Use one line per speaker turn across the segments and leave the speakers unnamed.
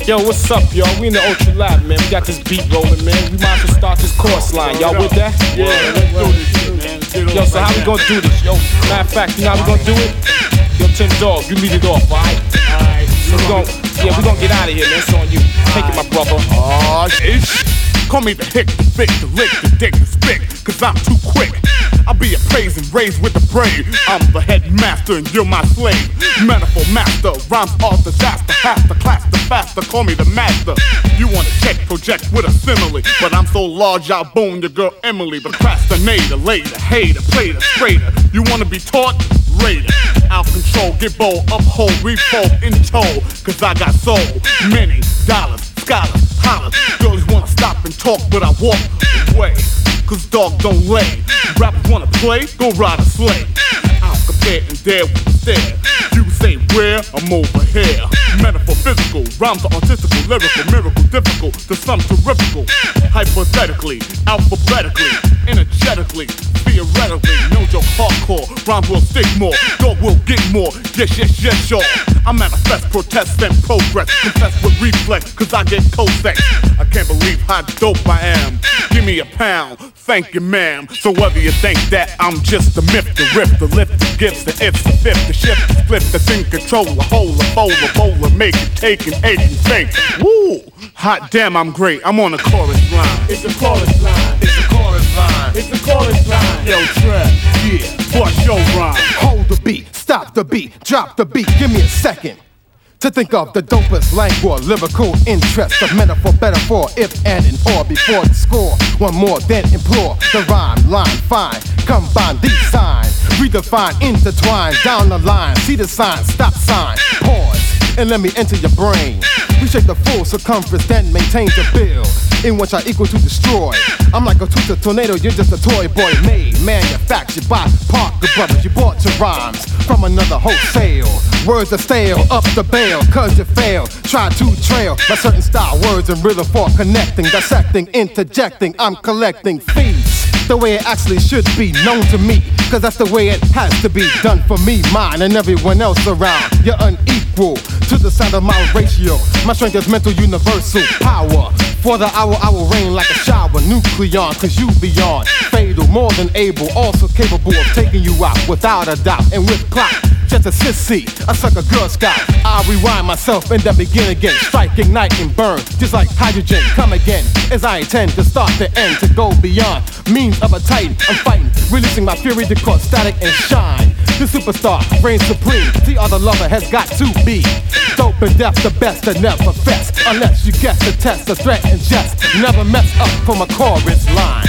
Yo, what's up, y'all? We in the Ultra Lab, man. We got this beat rolling, man. We might as well start this course line. Y'all with that?
Yeah, let's do this shit, man.
Yo, so how we gonna do this? Yo, matter of fact, you know how we gonna do it? Yo, Tim Dog, you lead it off, alright?
Alright.
So we gonna get out of here, man. It's on you. Take it, my brother.
Call me the hick, the thick, the lick, the dick, the spick, cause I'm too quick. I'll be appraised and raised with the brave. I'm the headmaster and you're my slave. Metaphor master, rhymes all disaster. Half the class, the faster, call me the master. You wanna check, project with a simile, but I'm so large I'll bone your girl Emily. Procrastinator, later, hater, plater, straighter. You wanna be taught? Raider. Out control, get bold, uphold, refold, in tow. Cause I got so many dollars, scholars, hollers. Girls wanna stop and talk, but I walk away. Cause dog don't lay. Rappers wanna play, go ride a sleigh. I'll compare and dare with the stare. You say where, I'm over here. Metaphor physical, rhymes are artistical, lyrical, miracle, difficult, to some terrifical. Hypothetically, alphabetically, energetically, theoretically, no joke, hardcore. Rhymes will stick more, dog will get more. Yes, yes, yes, y'all. I manifest, protest, and progress. Confess with reflex, cause I get co-sex. I can't believe how dope I am. Give me a pound, thank you, ma'am. So whether you think that I'm just a myth, the riff, the lift, the gifts, the ifs, the fifth, the shift, the split, the in control, a hole, a bowl, a bowler, make it, take and ache and fake. Woo! Hot damn, I'm great. I'm on the chorus line.
It's the chorus line.
It's the chorus line.
It's the chorus line.
Yo, Trev, yeah, bust your rhyme.
Hold the beat, stop the beat, drop the beat, give me a second to think of the dopest language, lyrical interest of metaphor, better for if and in or before the score. One more, then implore the rhyme, line, fine, combine these signs, redefine, intertwine, down the line, see the sign, stop sign, pause, and let me enter your brain. Reshape the full circumference, then maintain the build, in which I equal to destroy. I'm like a twisted tornado, you're just a toy boy made, manufactured by Parker Brothers. You bought your rhymes from another wholesale. Words are stale, up the bail, cause you fail. Try to trail my certain style, words and rhythm for connecting, dissecting, interjecting. I'm collecting fees the way it actually should be known to me, cause that's the way it has to be done for me, mine, and everyone else around. You're unequal to the sound of my ratio. My strength is mental, universal power. For the hour, I will rain like a shower. Nucleon, cause you beyond fatal, more than able, also capable of taking you out without a doubt. And with clock, just a sissy, I suck a Girl Scout. I'll rewind myself and then begin again. Strike, ignite, and burn, just like hydrogen. Come again, as I intend to start the end, to go beyond means of a titan. I'm fighting, releasing my fury to cause static and shine. The superstar reigns supreme. The other lover has got to be dope and deaf, the best that never fest. Unless you guess the test, a threat and jest. Never mess up from a chorus line.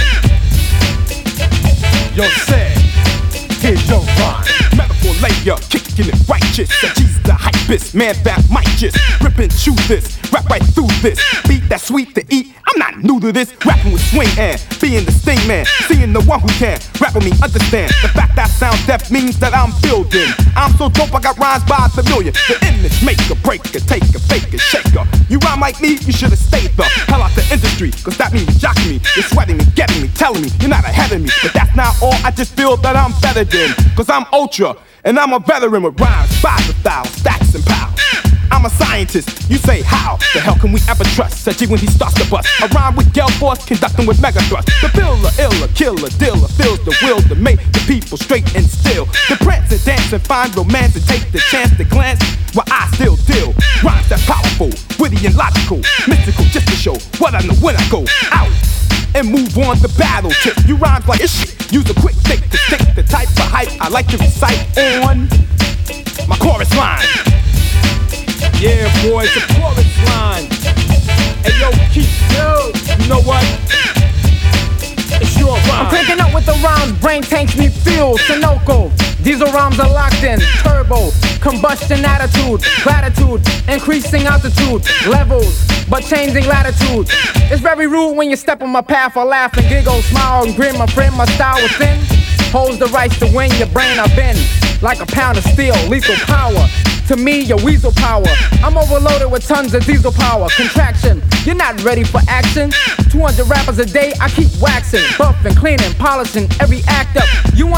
Yo, say, here's your rhyme.
Metaphor layer, kicking it righteous. That G's the hypest, man that might just rip and chew this, rap right through this. Beat that's sweet to eat, I'm not new to this. Rapping with swing and being the sting man, seeing the one who can rap with me, understand. The fact that I sound deaf means that I'm building. I'm so dope, I got rhymes by the million. The image maker, breaker, taker, faker, shaker. You rhyme like me, you should've stayed the hell out the industry, cause that means you're jocking me, you're sweating me, getting me, telling me you're not ahead of me. But that's not all, I just feel that I'm better than, cause I'm ultra, and I'm a veteran with rhymes, 5,000 stacks and pounds. I'm a scientist, you say how the hell can we ever trust such when he starts to bust? I rhyme with Gale Force, conducting with mega thrust. The filler, iller, killer, dealer, feels the will to make the people straight and still. To prance and dance and find romance and take the chance to glance while I still deal. Rhymes that's powerful, witty and logical, mystical, just to show what I know when I go out and move on to battle. Tip, you rhymes like it's shit. Use a quick stick to stick the type of hype I like to recite on my chorus line.
Yeah, boy, it's a chorus line. Hey, yo, keep, yo, you know what? It's your rhyme.
I'm cranking up with the rhymes, brain tanks need fuel, Sunoco. Diesel rhymes are locked in, turbo, combustion attitude, gratitude, increasing altitude, levels, but changing latitude. It's very rude when you step on my path, I laugh and giggle, smile and grin, my friend, my style is thin. Holds the rights to win your brain, I've been like a pound of steel, lethal power. To me, your weasel power. I'm overloaded with tons of diesel power. Contraction, you're not ready for action. 200 rappers a day, I keep waxing, buffing, cleaning, polishing every act up. You wanna battle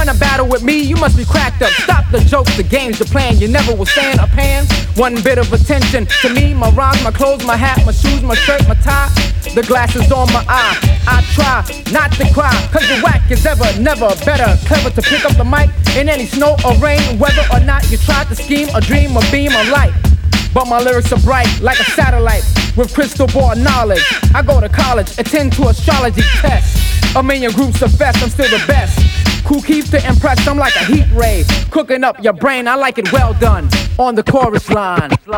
messing with me, you must be cracked up. Stop the jokes, the games you're playing. You never was saying or paying one bit of attention to me, my rhymes, my clothes, my hat, my shoes, my shirt, my tie. The glasses on my eye. I try not to cry, cause the whack is ever, never better. Clever to pick up the mic in any snow or rain, whether or not you tried to scheme or dream or beam or light. But my lyrics are bright like a satellite with crystal ball knowledge. I go to college, attend to astrology tests. A million groups of best, I'm still the best. Cool Keith to impress, I'm like a heat ray. Cooking up your brain, I like it well done. On the chorus line.